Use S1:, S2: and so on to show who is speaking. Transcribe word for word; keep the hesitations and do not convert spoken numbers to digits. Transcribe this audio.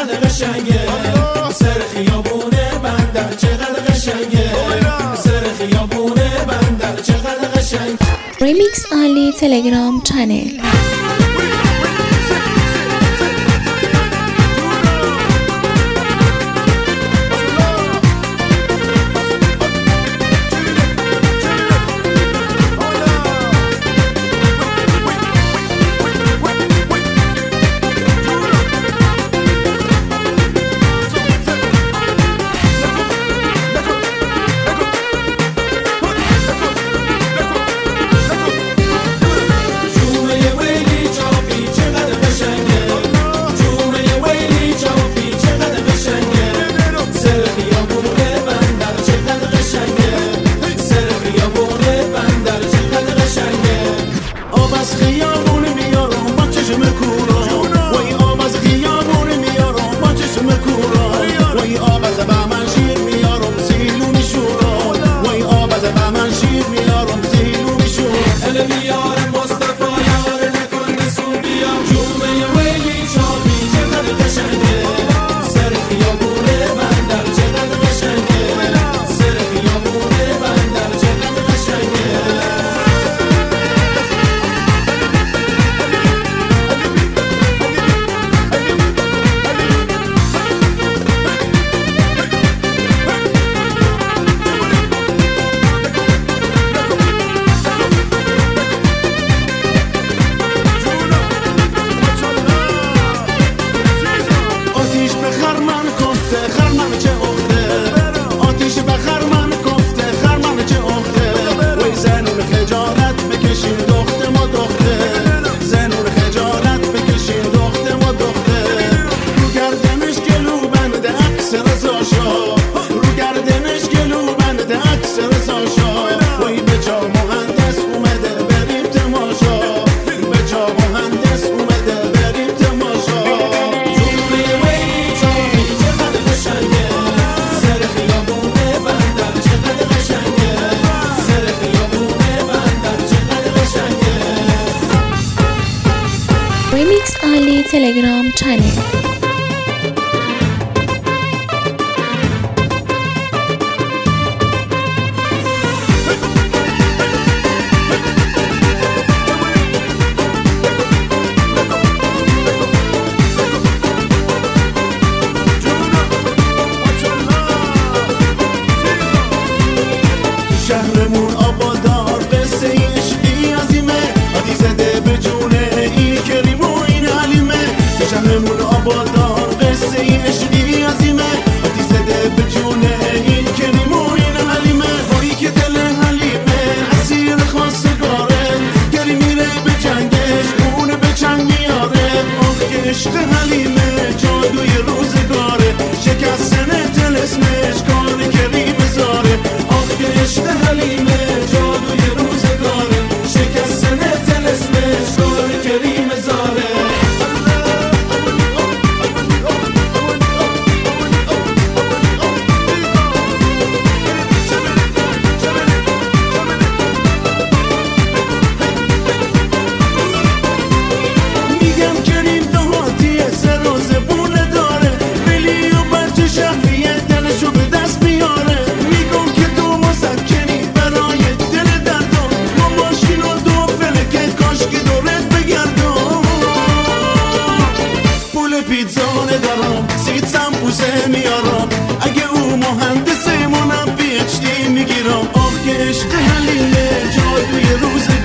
S1: چقدر قشنگه سر خیابونه بندر چقدر قشنگه سر خیابونه بندر چقدر قشنگ.
S2: Remix only Telegram channel. Remix only Telegram channel.
S3: شهرمون آبادار قصه عشقی عظیمه عادی زده به جونه این کریم و این حلیمه. شهرمون آبادار قصه عشقی عظیمه عادی زده به جونه این کریم و این حلیمه. وایی که دل حلیمه اسیر خواستگاره گری میره به جنگش اون به چنگ میاره. آخ که عشق حلیمه جادوی روزگاره شکستن طلسمش کار کریم زاره. آخ که عشق حلیمه جادوی روزگاره شکستن طلسمش کار کریم زاره. میگم کریم دهاتیه سر و زبونه داره ولی و بچه شهریه دلشو به دست میاره. میگم که تو مسکنی برای دل دردم ما ماشین و دو فلکه کاش که دورت بگردم. پول پیتزا ندارم سیت سمبوسه میارم اگه او مهندسه منم پی اچ دی میگیرم. آخ که عشق حلیمه جادوی روز